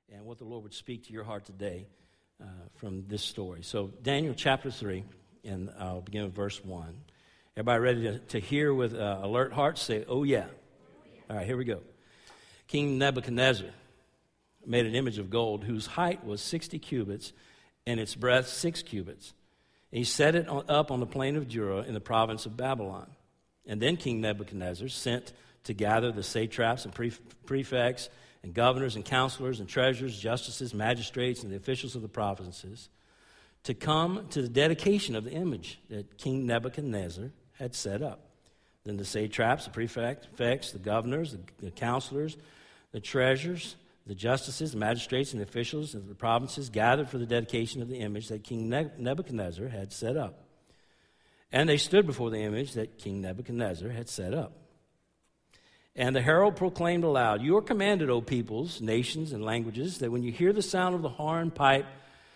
and what the Lord would speak to your heart today from this story. So Daniel chapter 3, and I'll begin with verse 1. Everybody ready to hear with alert hearts? Say, oh yeah. All right, here we go. King Nebuchadnezzar made an image of gold whose height was 60 cubits and its breadth 6 cubits. He set it up on the plain of Dura in the province of Babylon. And then King Nebuchadnezzar sent to gather the satraps and prefects and governors and counselors and treasurers, justices, magistrates, and the officials of the provinces to come to the dedication of the image that King Nebuchadnezzar had set up. Then the satraps, the prefects, the governors, the counselors, the treasurers, the justices, the magistrates, and the officials of the provinces gathered for the dedication of the image that King Nebuchadnezzar had set up. And they stood before the image that King Nebuchadnezzar had set up. And the herald proclaimed aloud, "You are commanded, O peoples, nations, and languages, that when you hear the sound of the horn, pipe,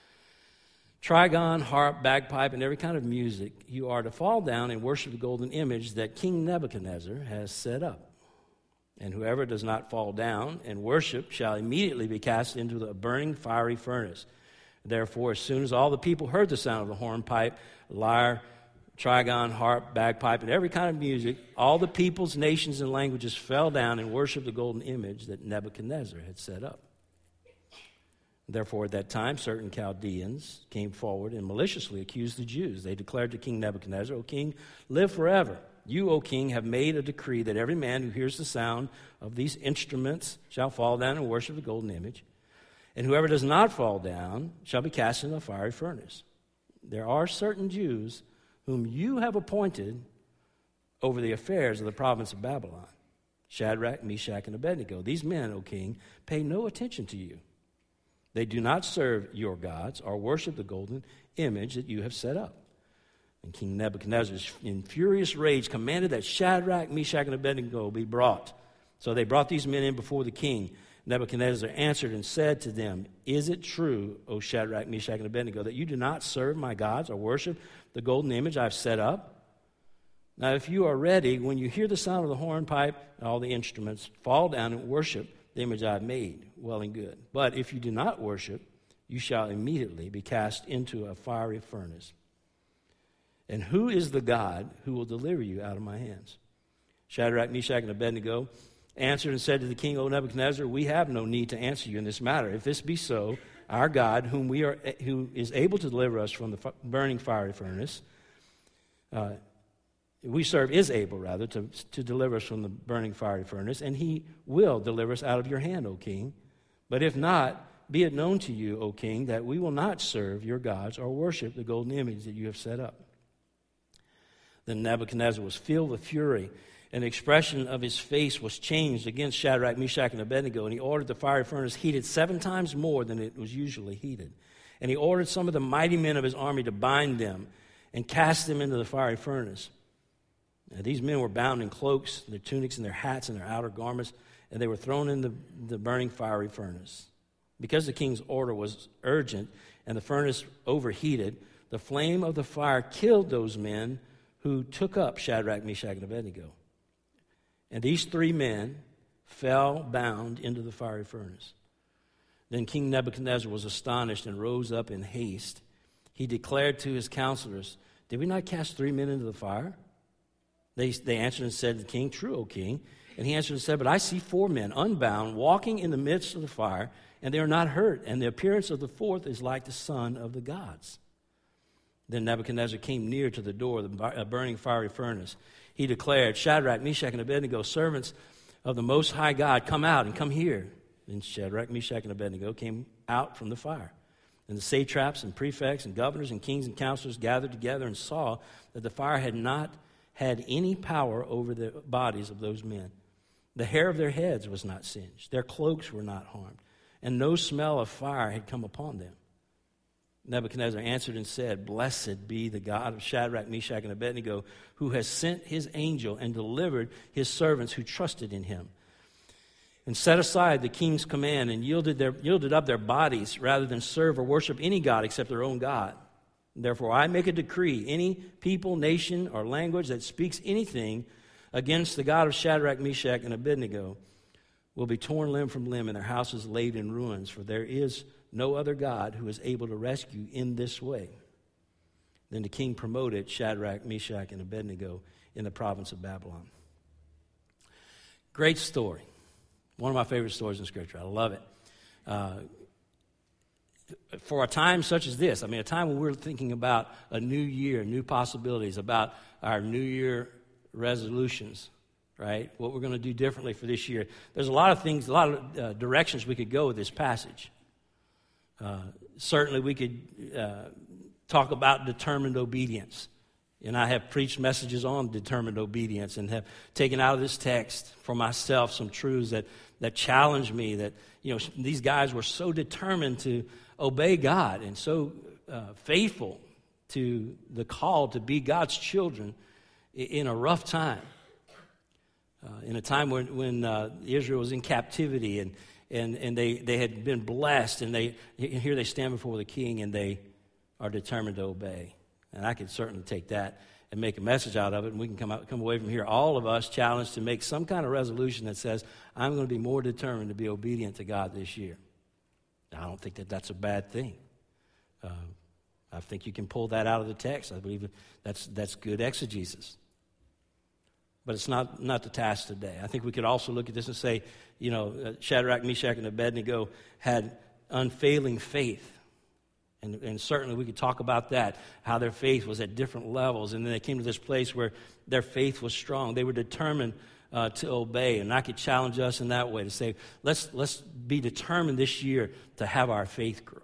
trigon, harp, bagpipe, and every kind of music, you are to fall down and worship the golden image that King Nebuchadnezzar has set up. And whoever does not fall down and worship shall immediately be cast into the burning fiery furnace. Therefore, as soon as all the people heard the sound of the horn, pipe, lyre, trigon, harp, bagpipe, and every kind of music, all the peoples, nations, and languages fell down and worshiped the golden image that Nebuchadnezzar had set up. Therefore, at that time, certain Chaldeans came forward and maliciously accused the Jews. They declared to King Nebuchadnezzar, "O king, live forever. You, O king, have made a decree that every man who hears the sound of these instruments shall fall down and worship the golden image. And whoever does not fall down shall be cast into a fiery furnace. There are certain Jews whom you have appointed over the affairs of the province of Babylon, Shadrach, Meshach, and Abednego. These men, O king, pay no attention to you. They do not serve your gods or worship the golden image that you have set up." And King Nebuchadnezzar, in furious rage, commanded that Shadrach, Meshach, and Abednego be brought. So they brought these men in before the king. Nebuchadnezzar answered and said to them, "Is it true, O Shadrach, Meshach, and Abednego, that you do not serve my gods or worship the golden image I have set up? Now, if you are ready, when you hear the sound of the horn, pipe, and all the instruments, fall down and worship the image I have made, well and good. But if you do not worship, you shall immediately be cast into a fiery furnace. And who is the God who will deliver you out of my hands?" Shadrach, Meshach, and Abednego answered and said to the king, "O Nebuchadnezzar, we have no need to answer you in this matter. If this be so, our God, who is able to deliver us from the burning fiery furnace, we serve is able, rather, to deliver us from the burning fiery furnace, and he will deliver us out of your hand, O king. But if not, be it known to you, O king, that we will not serve your gods or worship the golden image that you have set up." Then Nebuchadnezzar was filled with fury, and the expression of his face was changed against Shadrach, Meshach, and Abednego, and he ordered the fiery furnace heated 7 times more than it was usually heated. And he ordered some of the mighty men of his army to bind them and cast them into the fiery furnace. Now, these men were bound in cloaks, their tunics, and their hats, and their outer garments, and they were thrown in the burning fiery furnace. Because the king's order was urgent and the furnace overheated, the flame of the fire killed those men who took up Shadrach, Meshach, and Abednego. And these 3 men fell bound into the fiery furnace. Then King Nebuchadnezzar was astonished and rose up in haste. He declared to his counselors, "Did we not cast 3 men into the fire?" They answered and said to the king, "True, O king." And he answered and said, "But I see 4 men unbound walking in the midst of the fire, and they are not hurt, and the appearance of the 4th is like the son of the gods." Then Nebuchadnezzar came near to the door of the burning fiery furnace. He declared, "Shadrach, Meshach, and Abednego, servants of the Most High God, come out and come here." Then Shadrach, Meshach, and Abednego came out from the fire. And the satraps and prefects and governors and kings and counselors gathered together and saw that the fire had not had any power over the bodies of those men. The hair of their heads was not singed. Their cloaks were not harmed. And no smell of fire had come upon them. Nebuchadnezzar answered and said, "Blessed be the God of Shadrach, Meshach, and Abednego, who has sent his angel and delivered his servants who trusted in him, and set aside the king's command and yielded up their bodies rather than serve or worship any god except their own God. Therefore I make a decree, any people, nation, or language that speaks anything against the God of Shadrach, Meshach, and Abednego will be torn limb from limb and their houses laid in ruins, for there is no other God who is able to rescue in this way. Then the king promoted Shadrach, Meshach, and Abednego in the province of Babylon. Great story. One of my favorite stories in Scripture. I love it. For a time such as this, I mean, a time when we're thinking about a new year, new possibilities, about our New Year resolutions, right? What we're going to do differently for this year. There's a lot of things, a lot of directions we could go with this passage. Certainly we could talk about determined obedience. And I have preached messages on determined obedience and have taken out of this text for myself some truths that challenge me, that, you know, these guys were so determined to obey God and so faithful to the call to be God's children in a rough time, in a time when Israel was in captivity and they had been blessed, and here they stand before the king and they are determined to obey. And I could certainly take that and make a message out of it, and we can come away from here, all of us challenged to make some kind of resolution that says, I'm going to be more determined to be obedient to God this year. Now, I don't think that that's a bad thing. I think you can pull that out of the text. I believe that's good exegesis. But it's not the task today. I think we could also look at this and say, you know, Shadrach, Meshach, and Abednego had unfailing faith. And certainly we could talk about that, how their faith was at different levels. And then they came to this place where their faith was strong. They were determined to obey. And I could challenge us in that way to say, let's be determined this year to have our faith grow.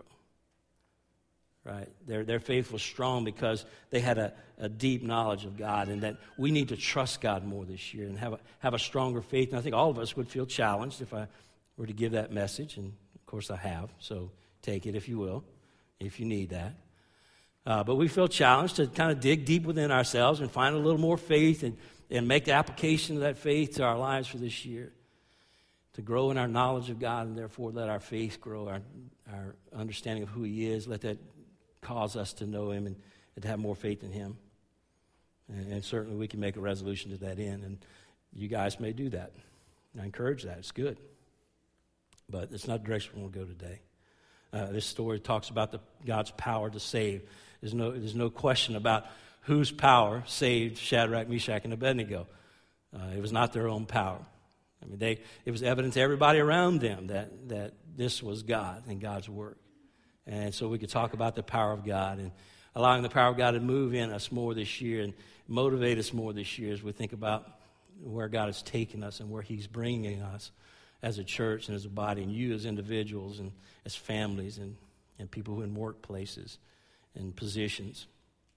Right? Their faith was strong because they had a deep knowledge of God, and that we need to trust God more this year and have a stronger faith. And I think all of us would feel challenged if I were to give that message. And, of course, I have. So take it if you will, if you need that. But we feel challenged to kind of dig deep within ourselves and find a little more faith and make the application of that faith to our lives for this year, to grow in our knowledge of God, and therefore let our faith grow, our understanding of who He is. Let that cause us to know Him and to have more faith in Him. And certainly we can make a resolution to that end, and you guys may do that. And I encourage that. It's good. But it's not the direction we want to go today. This story talks about God's power to save. There's no question about whose power saved Shadrach, Meshach, and Abednego. It was not their own power. I mean, it was evident to everybody around them that this was God and God's work. And so we could talk about the power of God and allowing the power of God to move in us more this year and motivate us more this year as we think about where God has taken us and where He's bringing us as a church and as a body, and you as individuals and as families and people who are in workplaces and positions.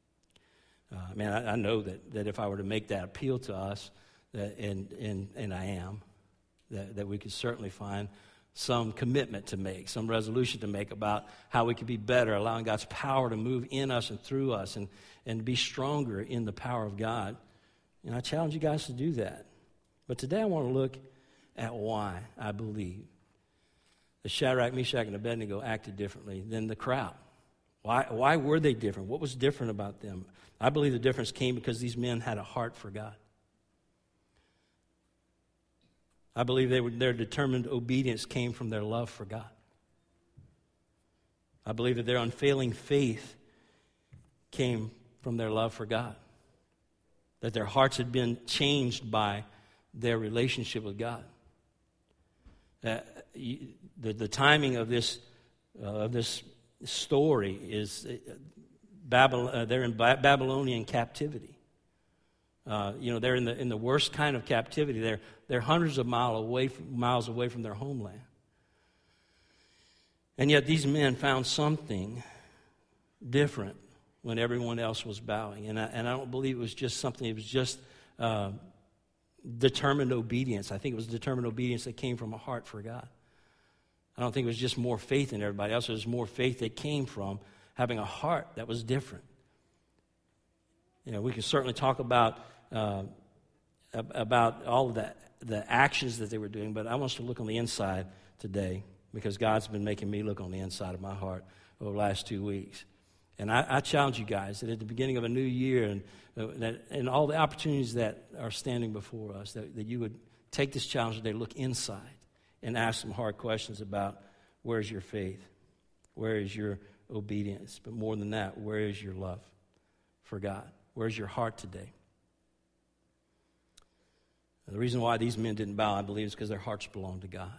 Man, I know that if I were to make that appeal to us, and I am, that we could certainly find some commitment to make, some resolution to make about how we could be better, allowing God's power to move in us and through us and be stronger in the power of God. And I challenge you guys to do that. But today I want to look at why I believe the Shadrach, Meshach, and Abednego acted differently than the crowd. Why were they different? What was different about them? I believe the difference came because these men had a heart for God. I believe their determined obedience came from their love for God. I believe that their unfailing faith came from their love for God. That their hearts had been changed by their relationship with God. The timing of this story is they're in Babylonian captivity. They're in the worst kind of captivity. They're hundreds of miles away from their homeland. And yet these men found something different when everyone else was bowing. And I don't believe it was just something. It was just determined obedience. I think it was determined obedience that came from a heart for God. I don't think it was just more faith in everybody else. It was more faith that came from having a heart that was different. You know, we can certainly talk about all of the actions that they were doing, but I want us to look on the inside today because God's been making me look on the inside of my heart over the last 2 weeks. And I challenge you guys that at the beginning of a new year and all the opportunities that are standing before us, that you would take this challenge today, look inside and ask some hard questions about where's your faith? Where is your obedience? But more than that, where is your love for God? Where's your heart today? The reason why these men didn't bow, I believe, is because their hearts belonged to God.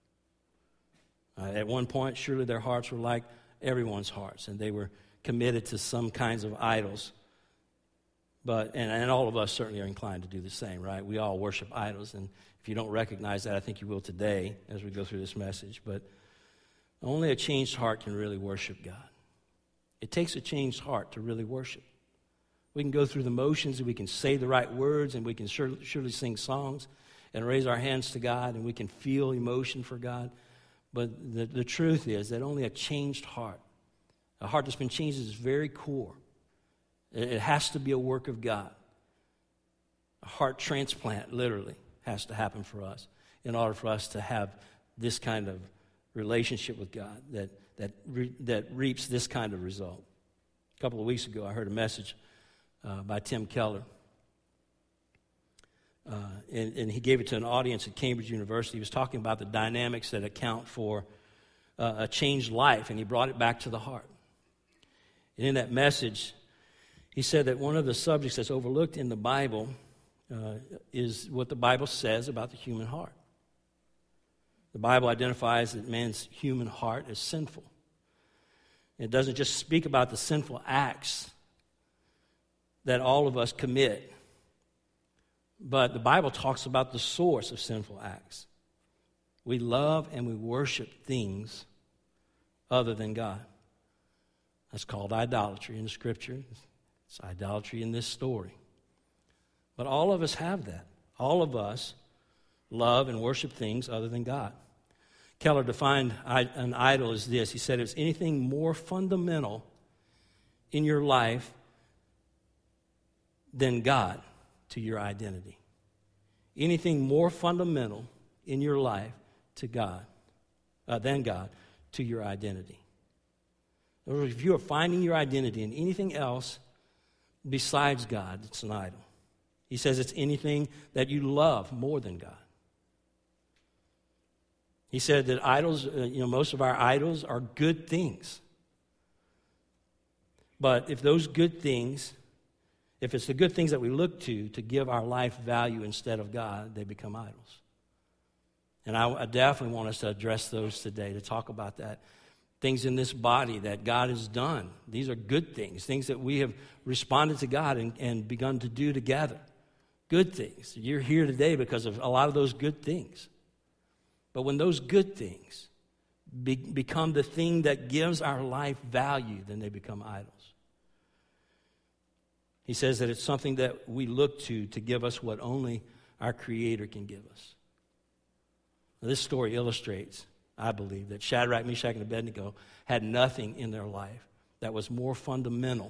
At one point, surely their hearts were like everyone's hearts, and they were committed to some kinds of idols. And all of us certainly are inclined to do the same, right? We all worship idols, and if you don't recognize that, I think you will today as we go through this message. But only a changed heart can really worship God. It takes a changed heart to really worship. We can go through the motions, and we can say the right words, and we can surely sing songs and raise our hands to God, and we can feel emotion for God. But the truth is that only a changed heart, a heart that's been changed at its very core, it has to be a work of God. A heart transplant, literally, has to happen for us in order for us to have this kind of relationship with God that reaps this kind of result. A couple of weeks ago, I heard a message by Tim Keller. And he gave it to an audience at Cambridge University. He was talking about the dynamics that account for a changed life, and he brought it back to the heart. And in that message, he said that one of the subjects that's overlooked in the Bible is what the Bible says about the human heart. The Bible identifies that man's human heart as sinful. It doesn't just speak about the sinful acts that all of us commit, but the Bible talks about the source of sinful acts. We love and we worship things other than God. That's called idolatry in the Scripture. It's idolatry in this story. But all of us have that. All of us love and worship things other than God. Keller defined an idol as this. He said it's anything more fundamental in your life than God to your identity. Anything more fundamental in your life to God than God to your identity. In other words, if you are finding your identity in anything else besides God, it's an idol. He says it's anything that you love more than God. He said that idols, most of our idols are good things. But if those good things, if it's the good things that we look to give our life value instead of God, they become idols. And I definitely want us to address those today, to talk about that. Things in this body that God has done. These are good things that we have responded to God and begun to do together. Good things. You're here today because of a lot of those good things. But when those good things become the thing that gives our life value, then they become idols. He says that it's something that we look to give us what only our Creator can give us. Now, this story illustrates, I believe, that Shadrach, Meshach, and Abednego had nothing in their life that was more fundamental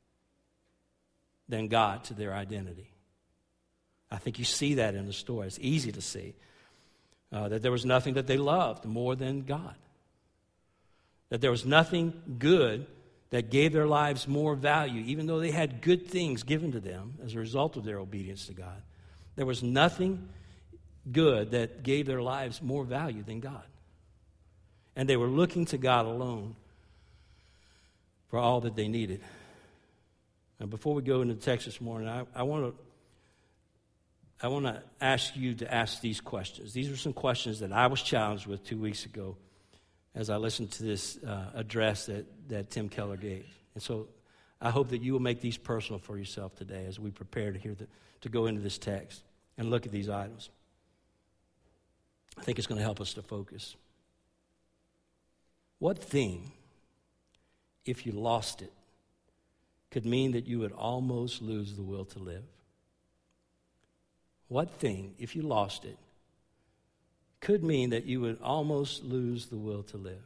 than God to their identity. I think you see that in the story. It's easy to see that there was nothing that they loved more than God. That there was nothing good that gave their lives more value, even though they had good things given to them as a result of their obedience to God. There was nothing good that gave their lives more value than God. And they were looking to God alone for all that they needed. And before we go into the text this morning, I want to ask you to ask these questions. These are some questions that I was challenged with 2 weeks ago as I listened to this address that Tim Keller gave. And so I hope that you will make these personal for yourself today as we prepare to go into this text and look at these items. I think it's going to help us to focus. What thing, if you lost it, could mean that you would almost lose the will to live? What thing, if you lost it, could mean that you would almost lose the will to live?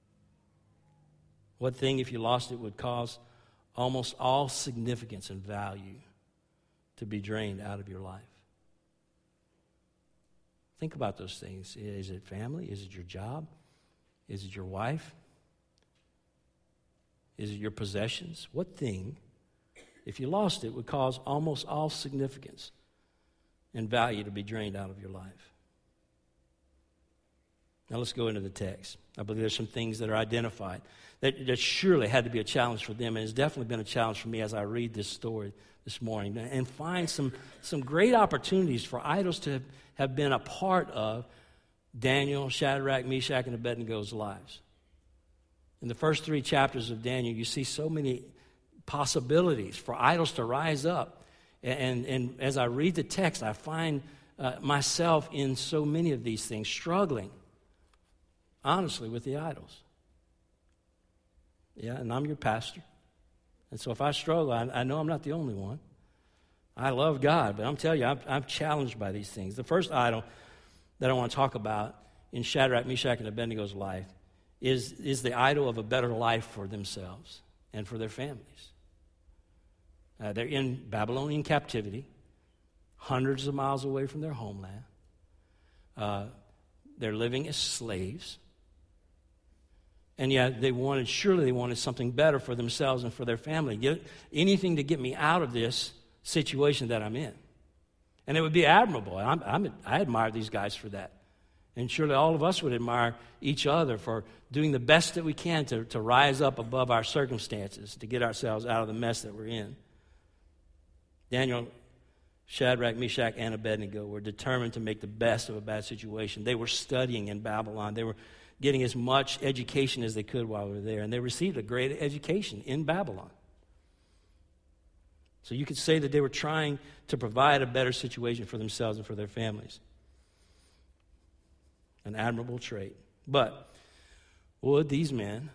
What thing, if you lost it, would cause almost all significance and value to be drained out of your life? Think about those things. Is it family? Is it your job? Is it your wife? Is it your possessions? What thing, if you lost it, would cause almost all significance and value to be drained out of your life? Now let's go into the text. I believe there's some things that are identified that surely had to be a challenge for them, and it's definitely been a challenge for me as I read this story this morning, and find some great opportunities for idols to have been a part of Daniel, Shadrach, Meshach, and Abednego's lives. In the first 3 chapters of Daniel, you see so many possibilities for idols to rise up. And as I read the text, I find myself in so many of these things, struggling, honestly, with the idols. Yeah, and I'm your pastor. And so if I struggle, I know I'm not the only one. I love God, but I'm telling you, I'm challenged by these things. The first idol that I want to talk about in Shadrach, Meshach, and Abednego's life is the idol of a better life for themselves and for their families. They're in Babylonian captivity, hundreds of miles away from their homeland. They're living as slaves. And yet surely they wanted something better for themselves and for their family. Anything to get me out of this situation that I'm in. And it would be admirable. I admire these guys for that. And surely all of us would admire each other for doing the best that we can to rise up above our circumstances, to get ourselves out of the mess that we're in. Daniel, Shadrach, Meshach, and Abednego were determined to make the best of a bad situation. They were studying in Babylon. They were getting as much education as they could while they were there. And they received a great education in Babylon. So you could say that they were trying to provide a better situation for themselves and for their families. An admirable trait. But would these men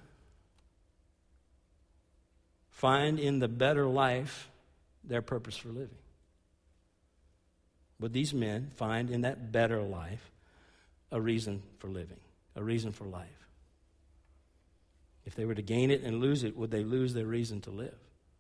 find in the better life their purpose for living? Would these men find in that better life a reason for living, a reason for life? If they were to gain it and lose it, would they lose their reason to live?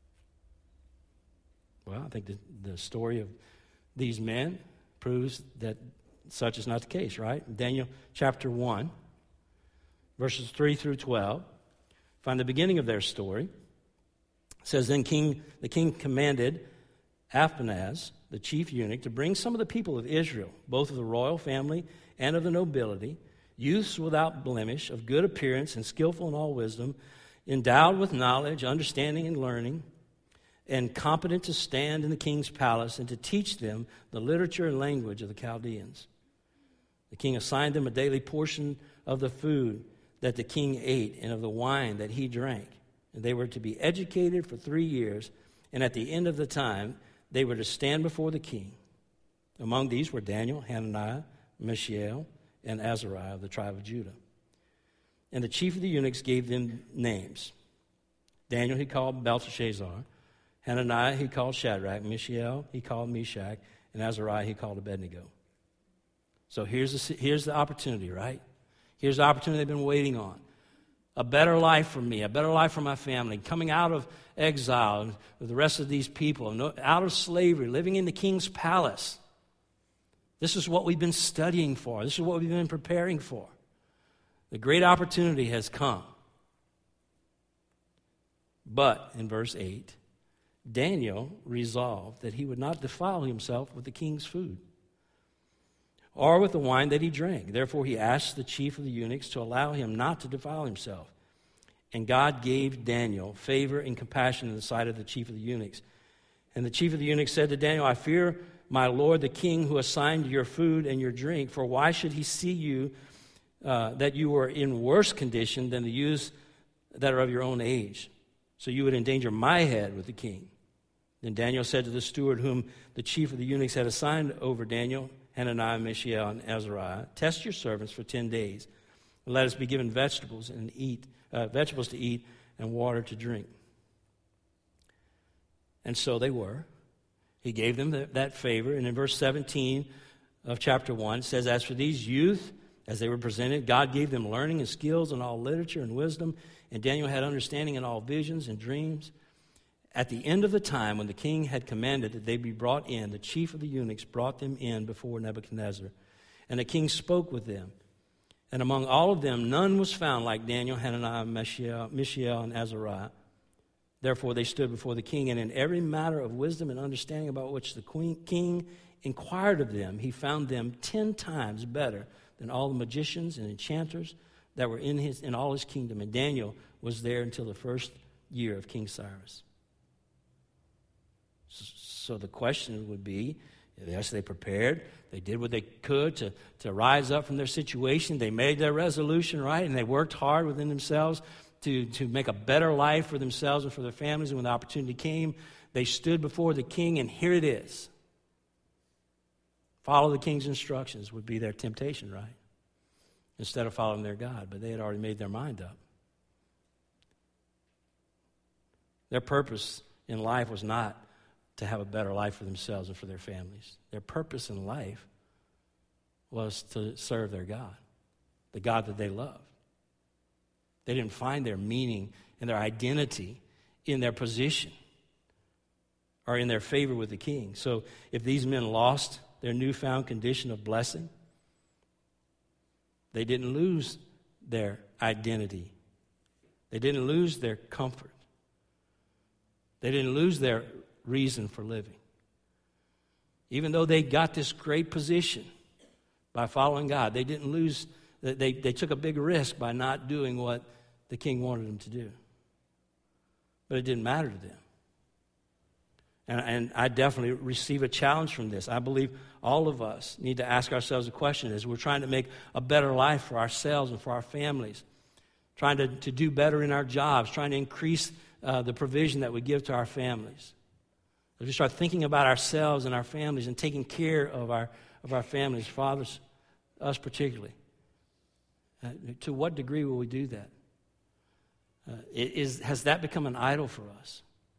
Well, I think the story of these men proves that such is not the case, right? Daniel chapter 1, verses 3 through 12, find the beginning of their story. It says, Then the king commanded Ashpenaz, the chief eunuch, to bring some of the people of Israel, both of the royal family and of the nobility, youths without blemish, of good appearance and skillful in all wisdom, endowed with knowledge, understanding, and learning, and competent to stand in the king's palace and to teach them the literature and language of the Chaldeans. The king assigned them a daily portion of the food that the king ate and of the wine that he drank. And they were to be educated for 3 years, and at the end of the time, they were to stand before the king. Among these were Daniel, Hananiah, Mishael, and Azariah of the tribe of Judah. And the chief of the eunuchs gave them names. Daniel he called Belteshazzar, Hananiah he called Shadrach, Mishael he called Meshach, and Azariah he called Abednego. So here's the opportunity, right? Here's the opportunity they've been waiting on. A better life for me, a better life for my family, coming out of exile with the rest of these people, out of slavery, living in the king's palace. This is what we've been studying for. This is what we've been preparing for. The great opportunity has come. But, in verse 8, Daniel resolved that he would not defile himself with the king's food or with the wine that he drank. Therefore, he asked the chief of the eunuchs to allow him not to defile himself. And God gave Daniel favor and compassion in the sight of the chief of the eunuchs. And the chief of the eunuchs said to Daniel, I fear my lord the king who assigned your food and your drink, for why should he see you that you are in worse condition than the youths that are of your own age? So you would endanger my head with the king. Then Daniel said to the steward whom the chief of the eunuchs had assigned over Daniel, Hananiah, Mishael, and Azariah, test your servants for 10 days, and let us be given vegetables to eat and water to drink. And so they were. He gave them that favor. And in verse 17 of chapter 1, it says, As for these youth, as they were presented, God gave them learning and skills in all literature and wisdom, and Daniel had understanding in all visions and dreams. At the end of the time, when the king had commanded that they be brought in, the chief of the eunuchs brought them in before Nebuchadnezzar. And the king spoke with them. And among all of them, none was found like Daniel, Hananiah, Mishael, and Azariah. Therefore they stood before the king, and in every matter of wisdom and understanding about which the king inquired of them, he found them 10 times better and all the magicians and enchanters that were in all his kingdom. And Daniel was there until the first year of King Cyrus. So the question would be, yes, they prepared. They did what they could to rise up from their situation. They made their resolution, right? And they worked hard within themselves to make a better life for themselves and for their families. And when the opportunity came, they stood before the king, and here it is. Follow the king's instructions would be their temptation, right? Instead of following their God. But they had already made their mind up. Their purpose in life was not to have a better life for themselves and for their families. Their purpose in life was to serve their God, the God that they loved. They didn't find their meaning and their identity in their position or in their favor with the king. So if these men lost their newfound condition of blessing, they didn't lose their identity. They didn't lose their comfort. They didn't lose their reason for living. Even though they got this great position by following God, they didn't lose, they took a big risk by not doing what the king wanted them to do. But it didn't matter to them. And I definitely receive a challenge from this. I believe all of us need to ask ourselves a question as we're trying to make a better life for ourselves and for our families, trying to do better in our jobs, trying to increase the provision that we give to our families. As we start thinking about ourselves and our families and taking care of our families, fathers, us particularly, to what degree will we do that? Has that become an idol for us?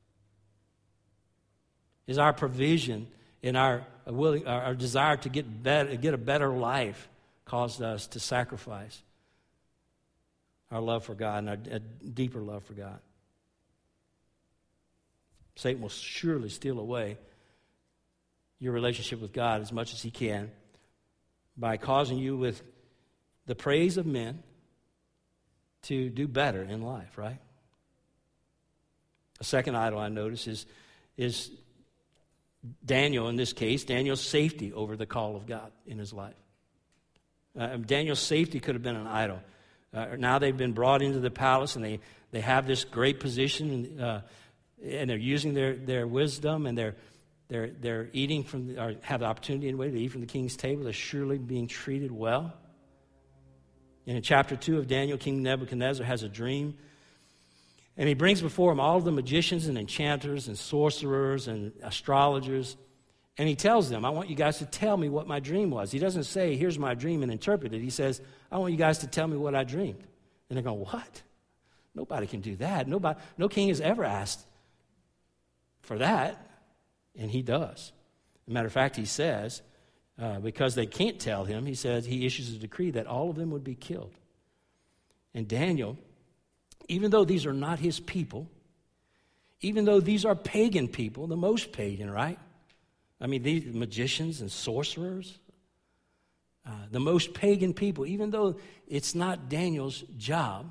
Is our provision and our desire to get a better life caused us to sacrifice our love for God and a deeper love for God? Satan will surely steal away your relationship with God as much as he can by causing you with the praise of men to do better in life, right? A second idol I notice is Daniel, in this case, Daniel's safety over the call of God in his life. Daniel's safety could have been an idol. Now they've been brought into the palace, and they have this great position, and they're using their wisdom, and they're eating from, or have the opportunity anyway to eat from the king's table. They're surely being treated well. And in chapter 2 of Daniel, King Nebuchadnezzar has a dream. And he brings before him all the magicians and enchanters and sorcerers and astrologers. And he tells them, I want you guys to tell me what my dream was. He doesn't say, here's my dream and interpret it. He says, I want you guys to tell me what I dreamed. And they're going, what? Nobody can do that. No king has ever asked for that. And he does. As a matter of fact, he says, because they can't tell him, he says he issues a decree that all of them would be killed. And Daniel, even though these are not his people, even though these are pagan people, the most pagan, right? I mean, these magicians and sorcerers, the most pagan people, even though it's not Daniel's job,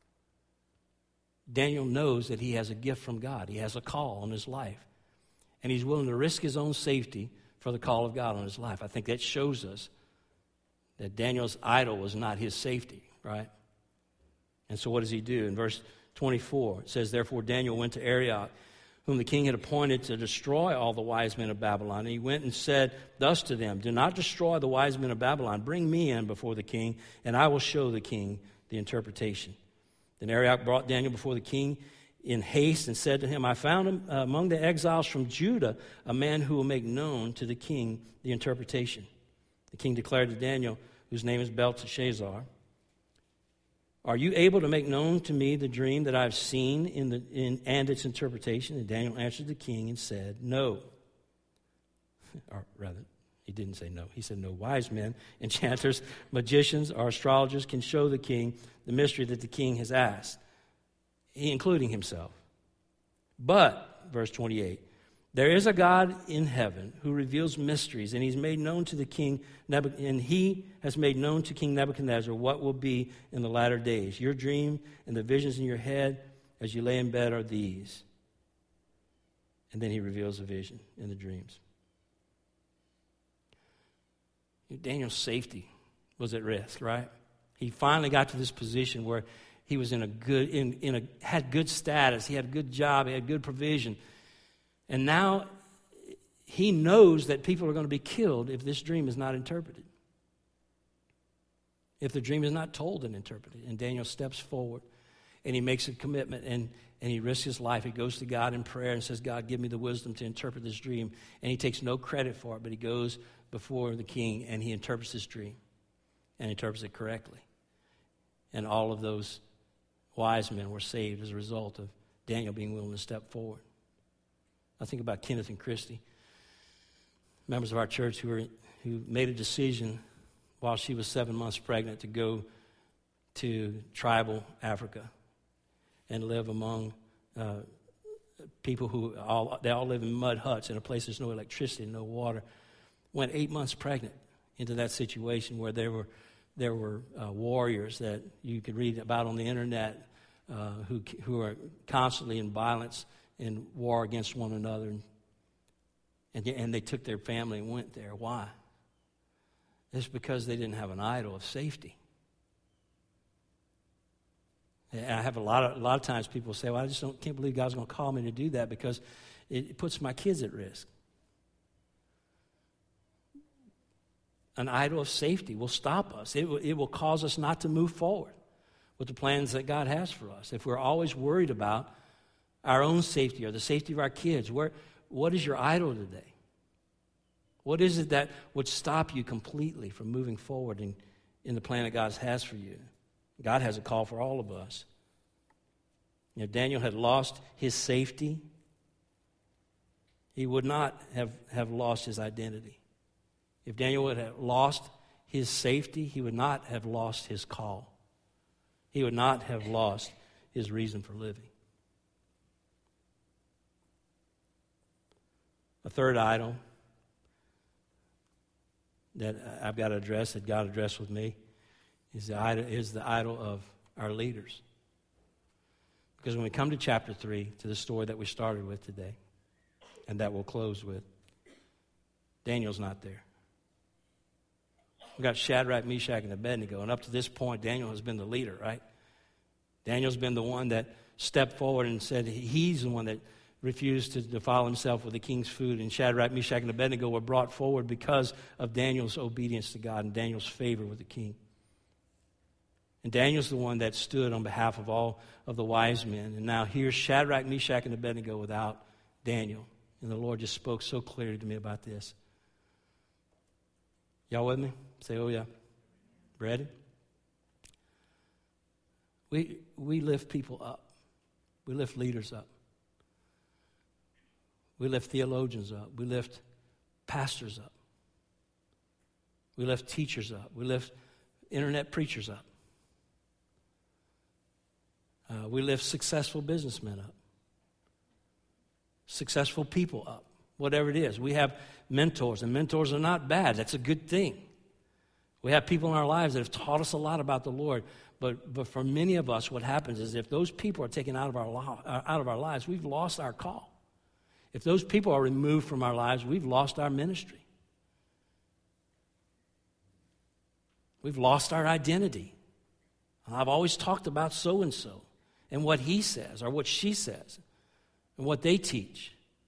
Daniel knows that he has a gift from God. He has a call on his life. And he's willing to risk his own safety for the call of God on his life. I think that shows us that Daniel's idol was not his safety, right? And so what does he do? In verse 24, it says, Therefore Daniel went to Arioch, whom the king had appointed to destroy all the wise men of Babylon. And he went and said thus to them, Do not destroy the wise men of Babylon. Bring me in before the king, and I will show the king the interpretation. Then Arioch brought Daniel before the king in haste and said to him, I found among the exiles from Judah a man who will make known to the king the interpretation. The king declared to Daniel, whose name is Belteshazzar, Are you able to make known to me the dream that I've seen and its interpretation? And Daniel answered the king and said, No. Or rather, he didn't say no. He said, No wise men, enchanters, magicians, or astrologers can show the king the mystery that the king has asked, including himself. But, verse 28, there is a God in heaven who reveals mysteries, and he's made known to the king, and he has made known to King Nebuchadnezzar what will be in the latter days. Your dream and the visions in your head as you lay in bed are these. And then he reveals the vision and the dreams. Daniel's safety was at risk, right? He finally got to this position where he was had good status, he had a good job, he had good provision. And now he knows that people are going to be killed if this dream is not interpreted. If the dream is not told and interpreted. And Daniel steps forward and he makes a commitment and he risks his life. He goes to God in prayer and says, God, give me the wisdom to interpret this dream. And he takes no credit for it, but he goes before the king and he interprets this dream and interprets it correctly. And all of those wise men were saved as a result of Daniel being willing to step forward. I think about Kenneth and Christy, members of our church who made a decision while she was 7 months pregnant to go to tribal Africa and live among people who all live in mud huts in a place there's no electricity, no water. Went 8 months pregnant into that situation where there were warriors that you could read about on the internet who are constantly in violence and war against one another. And they took their family and went there. Why? It's because they didn't have an idol of safety. And I have a lot of times people say, well, I just can't believe God's going to call me to do that because it puts my kids at risk. An idol of safety will stop us. It will cause us not to move forward with the plans that God has for us. If we're always worried about our own safety or the safety of our kids, what is your idol today? What is it that would stop you completely from moving forward in the plan that God has for you? God has a call for all of us. Daniel had lost his safety. He would not have lost his identity. If Daniel would have lost his safety, he would not have lost his call. He would not have lost his reason for living. A third idol that I've got to address, that God addressed with me, is the idol of our leaders. Because when we come to chapter 3, to the story that we started with today, and that we'll close with, Daniel's not there. We've got Shadrach, Meshach, and Abednego, and up to this point, Daniel has been the leader, right? Daniel's been the one that stepped forward and said he's the one that refused to defile himself with the king's food, and Shadrach, Meshach, and Abednego were brought forward because of Daniel's obedience to God and Daniel's favor with the king. And Daniel's the one that stood on behalf of all of the wise men. And now here's Shadrach, Meshach, and Abednego without Daniel. And the Lord just spoke so clearly to me about this. Y'all with me? Say, oh yeah. Ready? We lift people up. We lift leaders up. We lift theologians up. We lift pastors up. We lift teachers up. We lift internet preachers up. We lift successful businessmen up. Successful people up. Whatever it is. We have mentors, and mentors are not bad. That's a good thing. We have people in our lives that have taught us a lot about the Lord. But for many of us, what happens is if those people are taken out of our lives, we've lost our call. If those people are removed from our lives, we've lost our ministry. We've lost our identity. I've always talked about so-and-so and what he says or what she says and what they teach.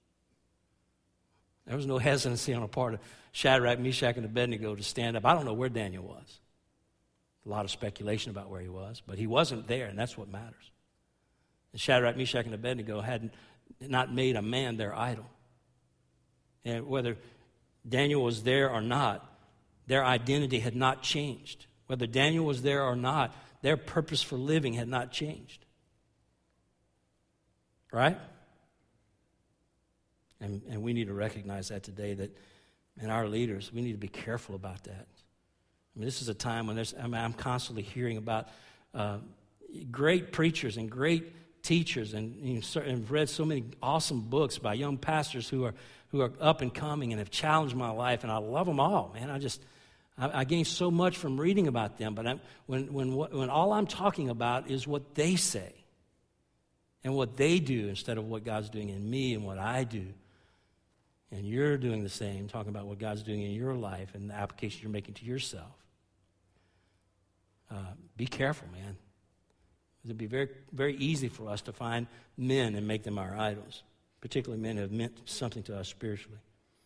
There was no hesitancy on the part of Shadrach, Meshach, and Abednego to stand up. I don't know where Daniel was. A lot of speculation about where he was, but he wasn't there, and that's what matters. And Shadrach, Meshach, and Abednego had not made a man their idol. And whether Daniel was there or not, their identity had not changed. Whether Daniel was there or not, their purpose for living had not changed. Right? And we need to recognize that today, that in our leaders, we need to be careful about that. I mean, this is a time when I'm constantly hearing about great preachers and great teachers, and read so many awesome books by young pastors who are up and coming and have challenged my life, and I love them all, man. I gain so much from reading about them, but when all I'm talking about is what they say and what they do instead of what God's doing in me and what I do. And you're doing the same, talking about what God's doing in your life and the application you're making to yourself. be careful, man. It'd be very, very easy for us to find men and make them our idols, particularly men who have meant something to us spiritually.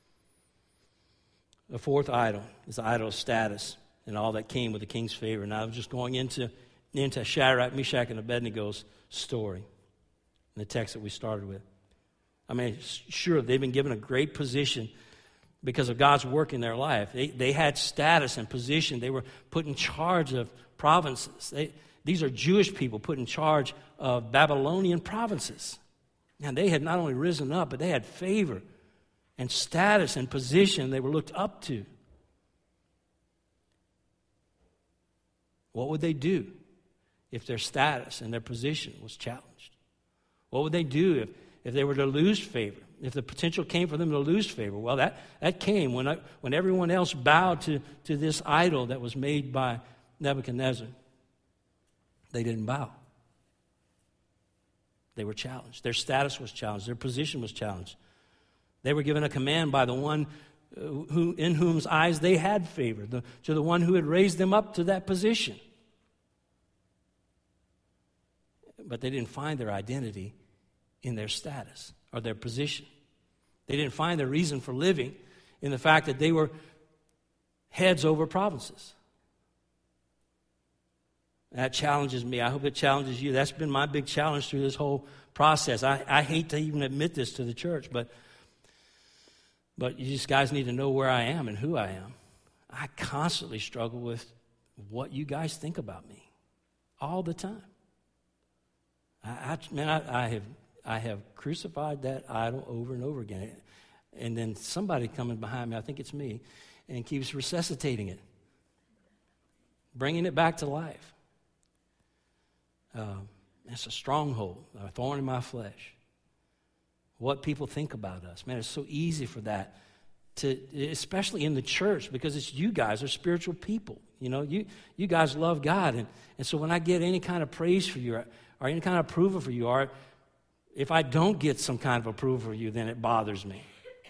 The fourth idol is the idol of status and all that came with the king's favor. And I was just going into Shadrach, Meshach, and Abednego's story in the text that we started with. I mean, sure, they've been given a great position because of God's work in their life. They had status and position. They were put in charge of provinces. These are Jewish people put in charge of Babylonian provinces. And they had not only risen up, but they had favor and status and position they were looked up to. What would they do if their status and their position was challenged? What would they do if they were to lose favor? If the potential came for them to lose favor? Well, that came when everyone else bowed to this idol that was made by Nebuchadnezzar. They didn't bow. They were challenged. Their status was challenged. Their position was challenged. They were given a command by the one in whose eyes they had favor, to the one who had raised them up to that position. But they didn't find their identity in their status or their position. They didn't find their reason for living in the fact that they were heads over provinces. That challenges me. I hope it challenges you. That's been my big challenge through this whole process. I hate to even admit this to the church, but you just guys need to know where I am and who I am. I constantly struggle with what you guys think about me all the time. I have crucified that idol over and over again. And then somebody coming behind me, I think it's me, and keeps resuscitating it, bringing it back to life. It's a stronghold, a thorn in my flesh. What people think about us. Man, it's so easy for that, especially in the church, because it's you guys are spiritual people. You know, you guys love God. And so when I get any kind of praise for you or any kind of approval for you, or if I don't get some kind of approval for you, then it bothers me.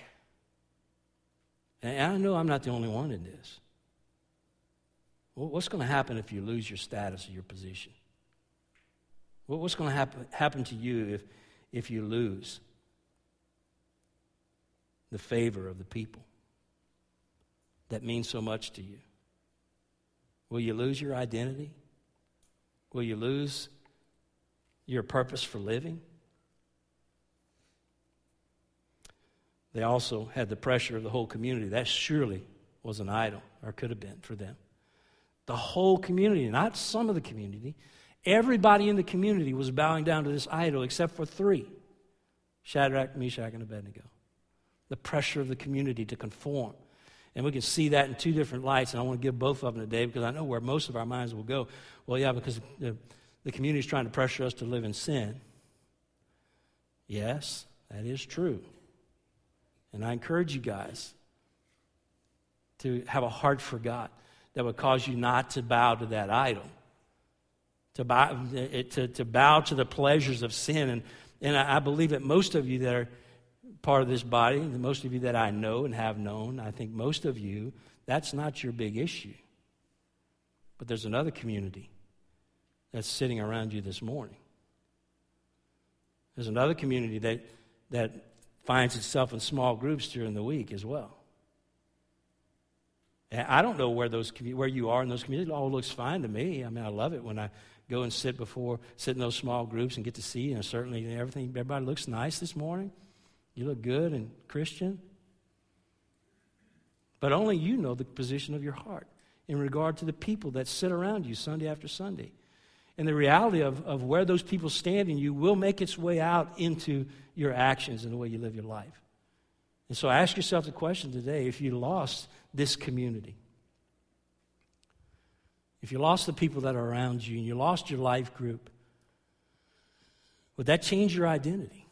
And I know I'm not the only one in this. Well, what's going to happen if you lose your status or your position? What's going to happen to you if you lose the favor of the people that means so much to you? Will you lose your identity? Will you lose your purpose for living? They also had the pressure of the whole community. That surely was an idol, or could have been for them. The whole community, not some of the community. Everybody in the community was bowing down to this idol except for three: Shadrach, Meshach, and Abednego. The pressure of the community to conform. And we can see that in two different lights, and I want to give both of them today because I know where most of our minds will go. Well, yeah, because the community is trying to pressure us to live in sin. Yes, that is true. And I encourage you guys to have a heart for God that would cause you not to bow to that idol, to bow to the pleasures of sin. And I believe that most of you that are part of this body, most of you that I know and have known, I think most of you, that's not your big issue. But there's another community that's sitting around you this morning. There's another community that finds itself in small groups during the week as well. And I don't know where you are in those communities. It all looks fine to me. I mean, I love it when I go and sit in those small groups and get to see, and certainly everybody looks nice this morning. You look good and Christian. But only you know the position of your heart in regard to the people that sit around you Sunday after Sunday. And the reality of where those people stand in you will make its way out into your actions and the way you live your life. And so ask yourself the question today: if you lost this community, if you lost the people that are around you and you lost your life group, would that change your identity?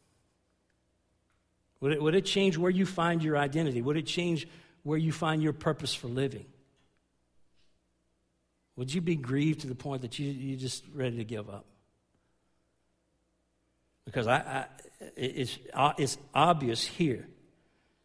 Would it change where you find your identity? Would it change where you find your purpose for living? Would you be grieved to the point that you're just ready to give up? Because it's obvious here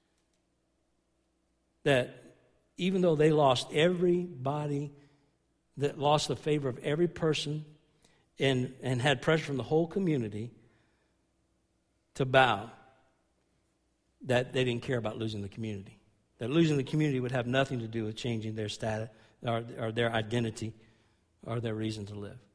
that even though they lost everybody that lost the favor of every person and had pressure from the whole community to bow, that they didn't care about losing the community. That losing the community would have nothing to do with changing their status or their identity or their reason to live.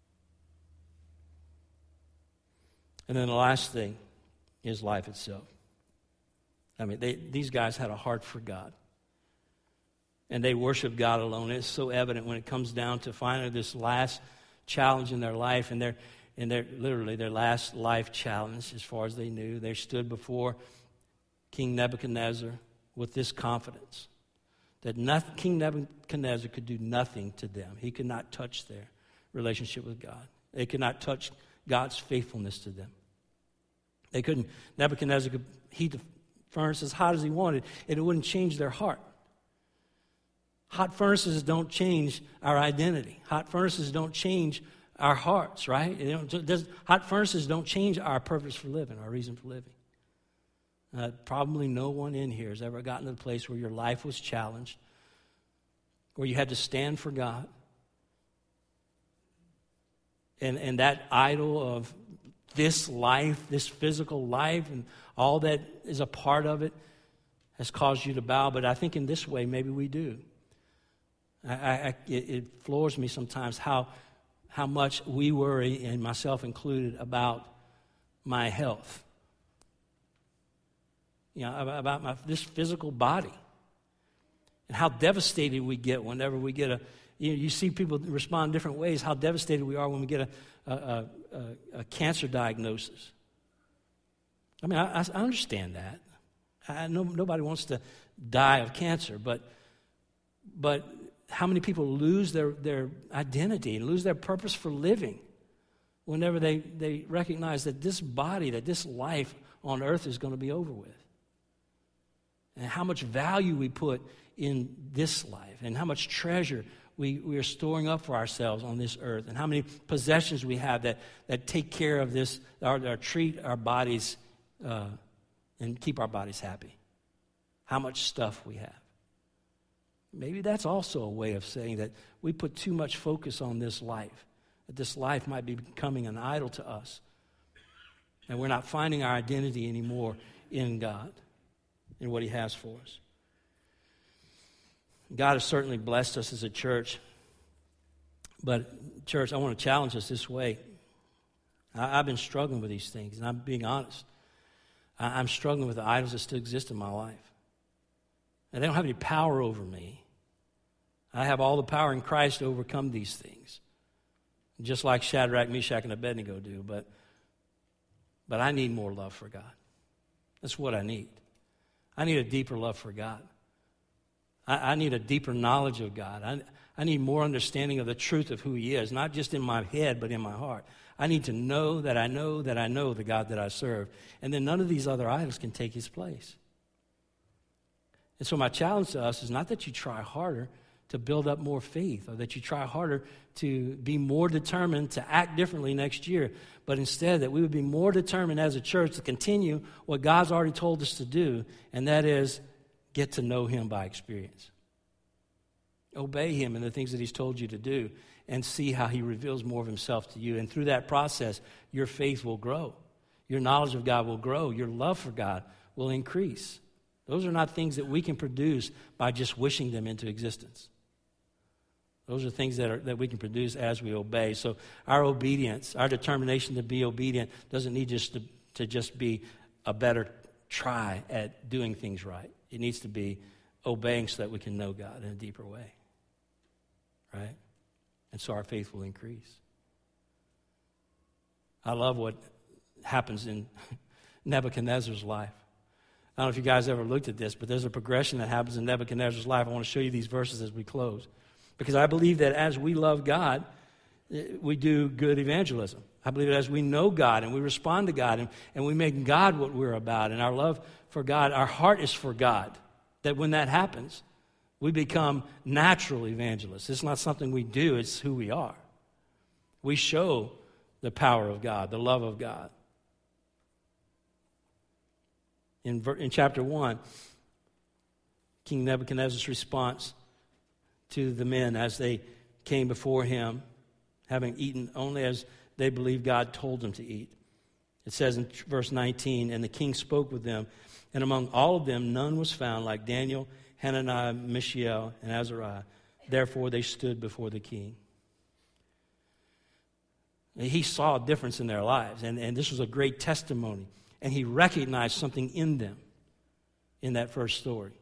And then the last thing is life itself. I mean, these guys had a heart for God. And they worship God alone. It's so evident when it comes down to finally this last challenge in their life, and their literally their last life challenge, as far as they knew. They stood before King Nebuchadnezzar with this confidence that King Nebuchadnezzar could do nothing to them. He could not touch their relationship with God. They could not touch God's faithfulness to them. Nebuchadnezzar could heat the furnace as hot as he wanted, and it wouldn't change their heart. Hot furnaces don't change our identity. Hot furnaces don't change our hearts, right? Hot furnaces don't change our purpose for living, our reason for living. Probably no one in here has ever gotten to the place where your life was challenged, where you had to stand for God. And that idol of this life, this physical life, and all that is a part of it has caused you to bow. But I think in this way, maybe we do. It floors me sometimes how much we worry, and myself included, about my health. You know, about this physical body. And how devastated we get whenever we get you see people respond in different ways, how devastated we are when we get a cancer diagnosis. I mean, I understand that. I know nobody wants to die of cancer, but how many people lose their identity and lose their purpose for living whenever they recognize that this body, that this life on earth is going to be over with? And how much value we put in this life, and how much treasure we are storing up for ourselves on this earth, and how many possessions we have that take care of this, or treat our bodies and keep our bodies happy. How much stuff we have. Maybe that's also a way of saying that we put too much focus on this life, that this life might be becoming an idol to us, and we're not finding our identity anymore in God, in what He has for us. God has certainly blessed us as a church, but church, I want to challenge us this way. I've been struggling with these things, and I'm being honest. I'm struggling with the idols that still exist in my life. And they don't have any power over me. I have all the power in Christ to overcome these things, just like Shadrach, Meshach, and Abednego do. But I need more love for God. That's what I need. I need a deeper love for God. I need a deeper knowledge of God. I need more understanding of the truth of who He is, not just in my head, but in my heart. I need to know that I know that I know the God that I serve. And then none of these other idols can take His place. And so my challenge to us is not that you try harder to build up more faith, or that you try harder to be more determined to act differently next year, but instead that we would be more determined as a church to continue what God's already told us to do, and that is get to know Him by experience. Obey Him in the things that He's told you to do, and see how He reveals more of Himself to you. And through that process, your faith will grow. Your knowledge of God will grow. Your love for God will increase. Those are not things that we can produce by just wishing them into existence. Those are things that we can produce as we obey. So our obedience, our determination to be obedient, doesn't need just to just be a better try at doing things right. It needs to be obeying so that we can know God in a deeper way. Right? And so our faith will increase. I love what happens in Nebuchadnezzar's life. I don't know if you guys ever looked at this, but there's a progression that happens in Nebuchadnezzar's life. I want to show you these verses as we close. Because I believe that as we love God, we do good evangelism. I believe that as we know God and we respond to God and we make God what we're about, and our love for God, our heart is for God, that when that happens, we become natural evangelists. It's not something we do, it's who we are. We show the power of God, the love of God. In chapter 1, King Nebuchadnezzar's response to the men as they came before him, having eaten only as they believed God told them to eat. It says in verse 19, and the king spoke with them, and among all of them none was found like Daniel, Hananiah, Mishael, and Azariah. Therefore they stood before the king. And he saw a difference in their lives, and this was a great testimony. And he recognized something in them in that first story.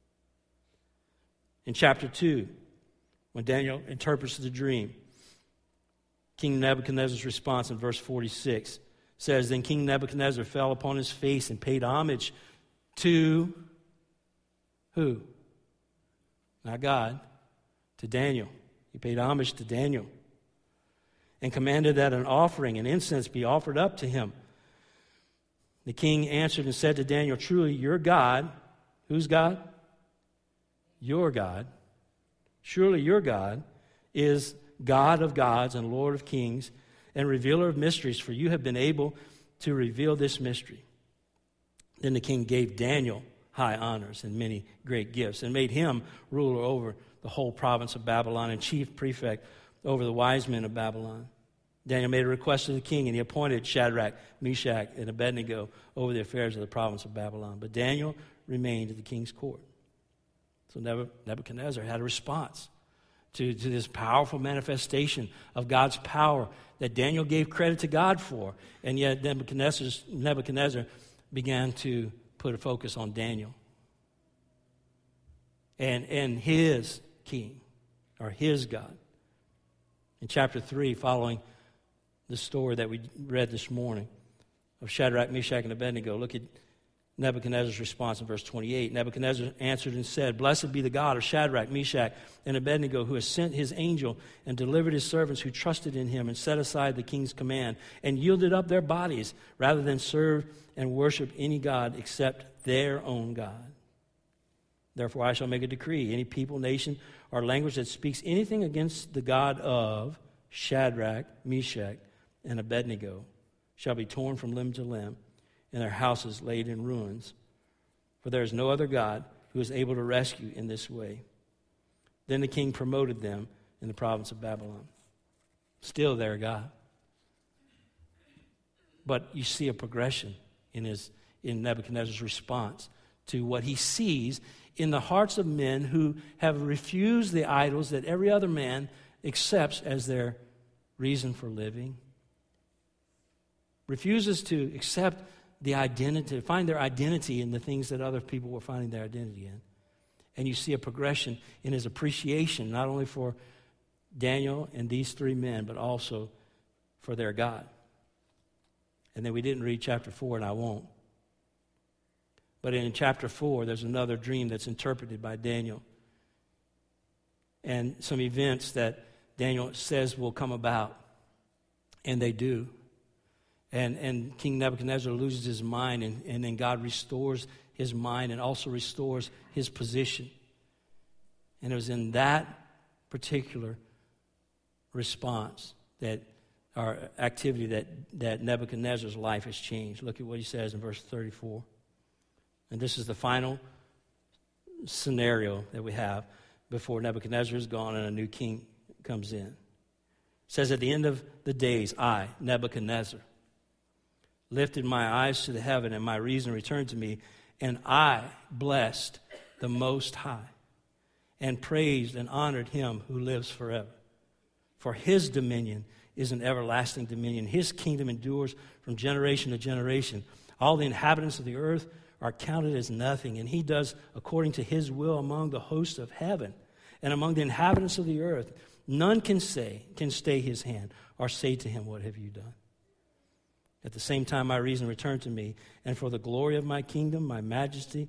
In chapter 2, when Daniel interprets the dream, King Nebuchadnezzar's response in verse 46 says, then King Nebuchadnezzar fell upon his face and paid homage to who? Not God, to Daniel. He paid homage to Daniel and commanded that an offering and incense be offered up to him. The king answered and said to Daniel, truly your God, whose God? Your God. Surely your God is God of gods and Lord of kings and revealer of mysteries, for you have been able to reveal this mystery. Then the king gave Daniel high honors and many great gifts and made him ruler over the whole province of Babylon and chief prefect over the wise men of Babylon. Daniel made a request to the king, and he appointed Shadrach, Meshach, and Abednego over the affairs of the province of Babylon. But Daniel remained at the king's court. So Nebuchadnezzar had a response to this powerful manifestation of God's power that Daniel gave credit to God for. And yet Nebuchadnezzar began to put a focus on Daniel and his king, or his God. In chapter 3, following the story that we read this morning of Shadrach, Meshach, and Abednego, look at Nebuchadnezzar's response in verse 28. Nebuchadnezzar answered and said, blessed be the God of Shadrach, Meshach, and Abednego, who has sent his angel and delivered his servants who trusted in him and set aside the king's command and yielded up their bodies rather than serve and worship any god except their own God. Therefore I shall make a decree. Any people, nation, or language that speaks anything against the God of Shadrach, Meshach, and Abednego shall be torn from limb to limb, and their houses laid in ruins. For there is no other God who is able to rescue in this way. Then the king promoted them in the province of Babylon. Still their God. But you see a progression in Nebuchadnezzar's response to what he sees in the hearts of men who have refused the idols that every other man accepts as their reason for living. Refuses to accept the identity, find their identity in the things that other people were finding their identity in. And you see a progression in his appreciation, not only for Daniel and these three men, but also for their God. And then we didn't read chapter 4, and I won't. But in chapter 4, there's another dream that's interpreted by Daniel. And some events that Daniel says will come about. And they do. And King Nebuchadnezzar loses his mind, and then God restores his mind and also restores his position. And it was in that particular response our activity that Nebuchadnezzar's life has changed. Look at what he says in verse 34. And this is the final scenario that we have before Nebuchadnezzar is gone and a new king comes in. It says, at the end of the days, I, Nebuchadnezzar, lifted my eyes to the heaven, and my reason returned to me, and I blessed the Most High, and praised and honored him who lives forever. For his dominion is an everlasting dominion. His kingdom endures from generation to generation. All the inhabitants of the earth are counted as nothing, and he does according to his will among the hosts of heaven and among the inhabitants of the earth. None can stay his hand or say to him, what have you done? At the same time, my reason returned to me, and for the glory of my kingdom, my majesty,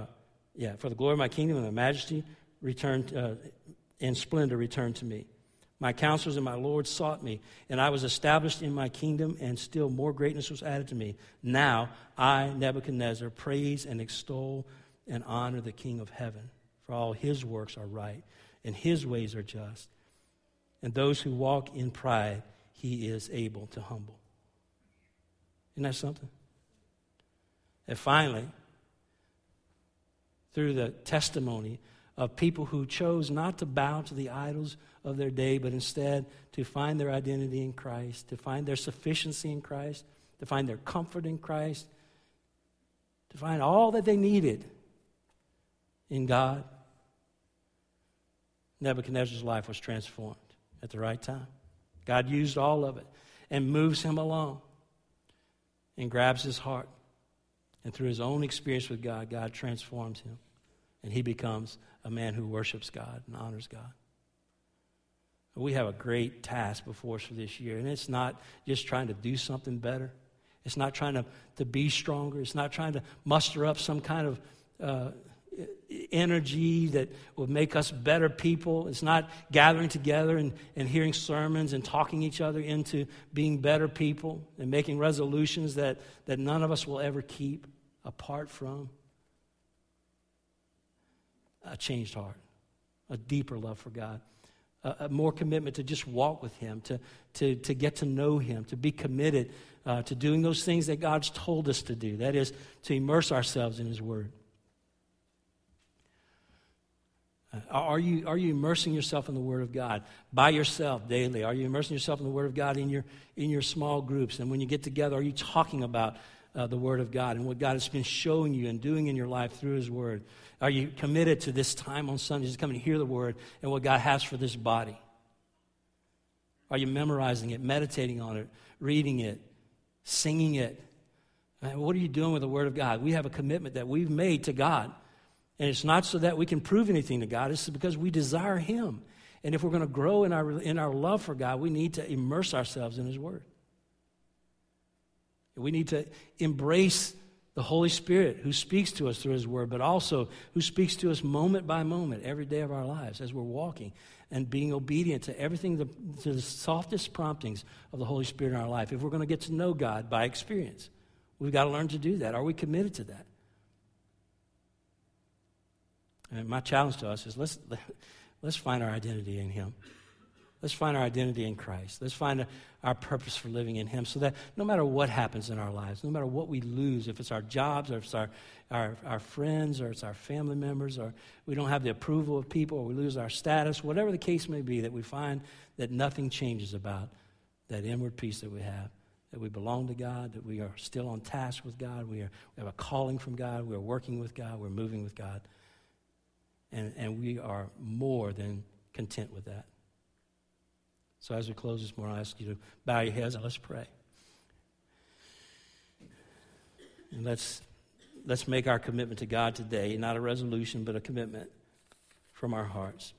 returned, and splendor returned to me. My counselors and my lords sought me, and I was established in my kingdom, and still more greatness was added to me. Now I, Nebuchadnezzar, praise and extol and honor the King of heaven, for all his works are right, and his ways are just. And those who walk in pride, he is able to humble. Isn't that something? And finally, through the testimony of people who chose not to bow to the idols of their day, but instead to find their identity in Christ, to find their sufficiency in Christ, to find their comfort in Christ, to find all that they needed in God. Nebuchadnezzar's life was transformed at the right time. God used all of it and moves him along and grabs his heart. And through his own experience with God, God transforms him. And he becomes a man who worships God and honors God. We have a great task before us for this year. And it's not just trying to do something better. It's not trying to be stronger. It's not trying to muster up some kind of energy that will make us better people. It's not gathering together and hearing sermons and talking each other into being better people and making resolutions that none of us will ever keep apart from a changed heart, a deeper love for God, a more commitment to just walk with him, to get to know him, to be committed to doing those things that God's told us to do. That is, to immerse ourselves in his word. Are you immersing yourself in the Word of God by yourself daily? Are you immersing yourself in the Word of God in your small groups? And when you get together, are you talking about the Word of God and what God has been showing you and doing in your life through his Word? Are you committed to this time on Sundays to come and hear the Word and what God has for this body? Are you memorizing it, meditating on it, reading it, singing it? What are you doing with the Word of God? We have a commitment that we've made to God. And it's not so that we can prove anything to God. It's because we desire him. And if we're going to grow in our love for God, we need to immerse ourselves in his word. We need to embrace the Holy Spirit who speaks to us through his word, but also who speaks to us moment by moment, every day of our lives as we're walking and being obedient to everything, to the softest promptings of the Holy Spirit in our life. If we're going to get to know God by experience, we've got to learn to do that. Are we committed to that? And my challenge to us is let's find our identity in him. Let's find our identity in Christ. Let's find our purpose for living in him so that no matter what happens in our lives, no matter what we lose, if it's our jobs or if it's our friends or it's our family members or we don't have the approval of people or we lose our status, whatever the case may be, that we find that nothing changes about that inward peace that we have, that we belong to God, that we are still on task with God, we have a calling from God, we are working with God, we're moving with God. And we are more than content with that. So as we close this morning, I ask you to bow your heads and let's pray. And let's make our commitment to God today, not a resolution, but a commitment from our hearts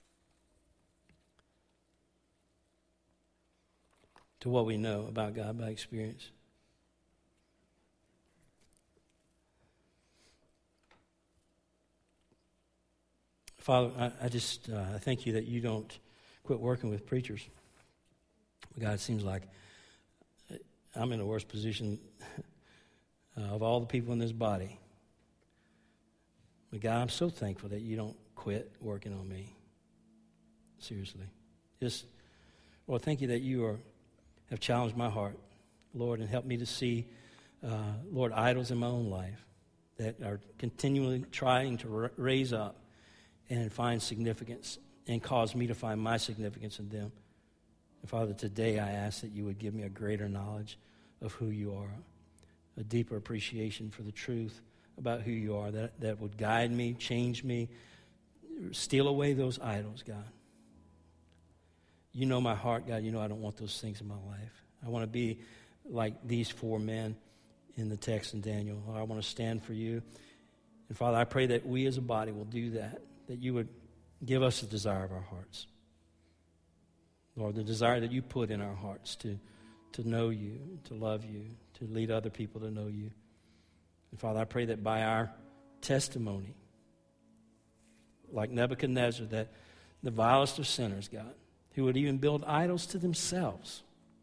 to what we know about God by experience. Father, I just I thank you that you don't quit working with preachers. God, it seems like I'm in the worst position of all the people in this body. But God, I'm so thankful that you don't quit working on me. Seriously. Lord, thank you that you have challenged my heart, Lord, and helped me to see, Lord, idols in my own life that are continually trying to raise up and find significance and cause me to find my significance in them. And Father, today I ask that you would give me a greater knowledge of who you are, a deeper appreciation for the truth about who you are, that would guide me, change me, steal away those idols, God. You know my heart, God. You know I don't want those things in my life. I want to be like these 4 men in the text in Daniel. I want to stand for you. And Father, I pray that we as a body will do that you would give us the desire of our hearts. Lord, the desire that you put in our hearts to know you, to love you, to lead other people to know you. And Father, I pray that by our testimony, like Nebuchadnezzar, that the vilest of sinners, God, who would even build idols to themselves,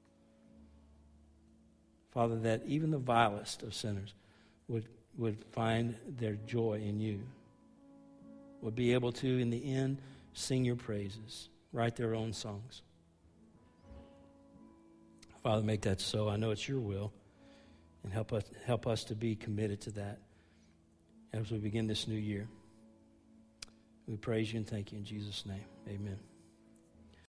Father, that even the vilest of sinners would find their joy in you, would be able to, in the end, sing your praises, write their own songs. Father, make that so. I know it's your will, and help us to be committed to that as we begin this new year. We praise you and thank you in Jesus' name. Amen.